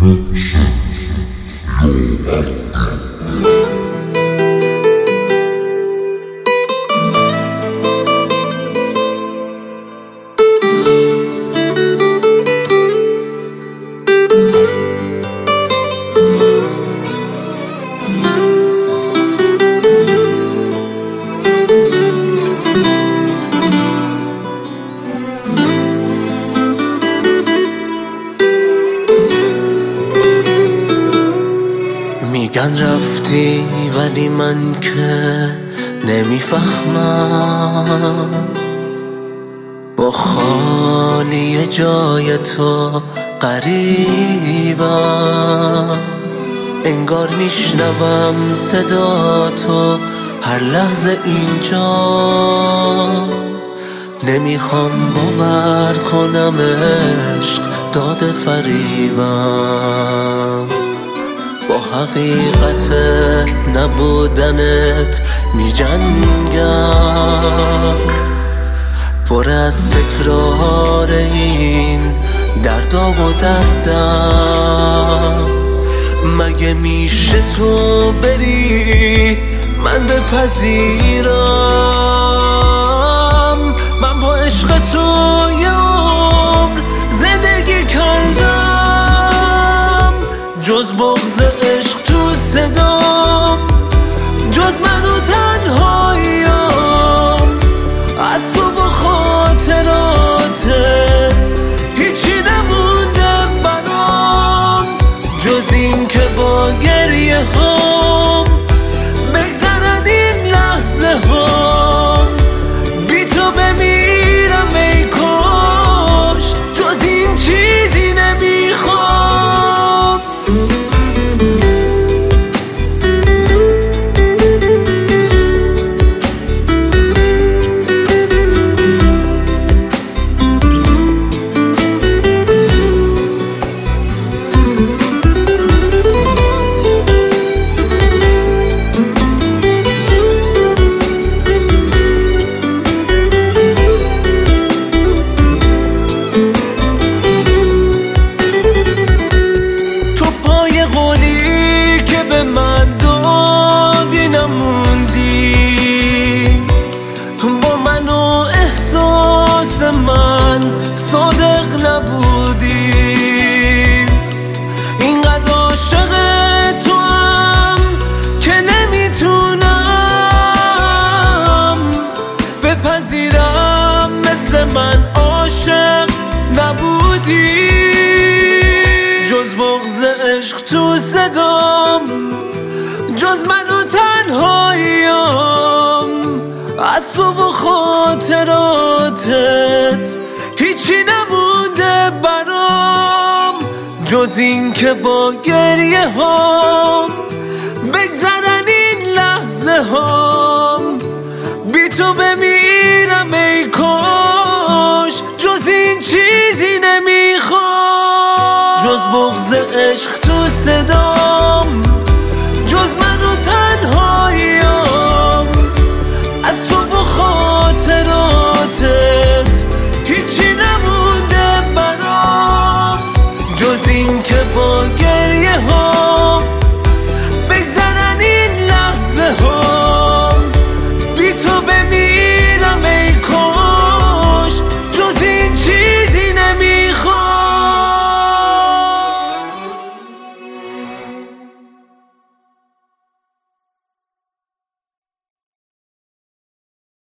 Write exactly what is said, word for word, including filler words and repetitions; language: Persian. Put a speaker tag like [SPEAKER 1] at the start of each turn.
[SPEAKER 1] میگن رفتی ولی من که نمیفهمم، با خالی جای تو غریبم. انگار میشنوم صدا تو هر لحظه اینجا، نمیخوام باور کنم عشق داده فریبم. با حقیقت نبودنت میجنگم، پر از تکرار این دردا و دردم. مگه میشه تو بری من بپذیرم؟ من با عشق تو یه عمر زندگی کردم، جز بغض عشق تو صدام، جز من و تنهاییم. از تو و خاطراتت هیچی نمونده برام، جز این که با گریه هام بگذرن این لحظه هام. بی تو بمیرم ای کاش، جز این چیزی نمیخوام. من دادی نموندی، با من و احساس من صادق نبودی. اینقدر عاشق تو هم که نمیتونم بپذیرم مثل من عاشق نبودی. جز بغض عشق تو صدام، جز من و تنهاییم. از تو و خاطراتت هیچی نمونده برام، جز این که با گریه هام بگذرن این لحظه هام. بی تو بمیرم ای کاش، جز این چیزی نمیخوام. جز بغض عشق تو صدام، جز من و تنهاییم. از تو و خاطراتت هیچی نمونده برام، جز این که با گریه ها